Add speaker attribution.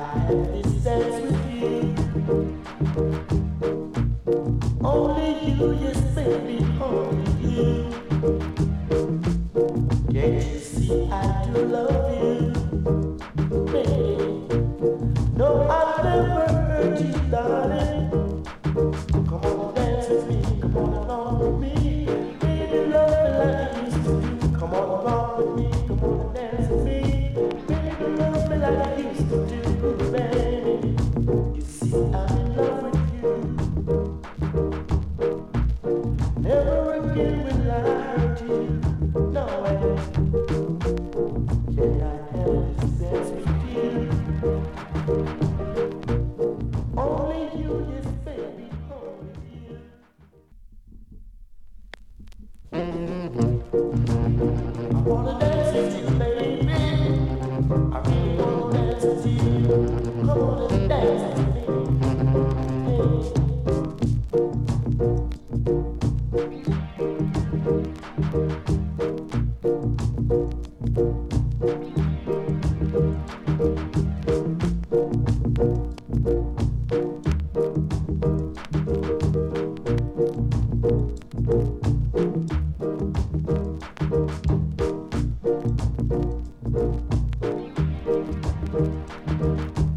Speaker 1: have this dance with you. Only you, yes, baby, only you. Can't you see I do love you, baby? No, I've never hurt you, darling. Come on, dance with me, come on along with me. Baby, love me like you used to do. Come on along with me, come on and dance with me. Baby, love me like you used to do, baby. You see, I'm in love with you. Never again will I hurt you. No way. Can I have this dance with you? Only you, yes, baby, only you. I wanna dance with you, baby. I really wanna dance with you. Come on and dance with me. Hey.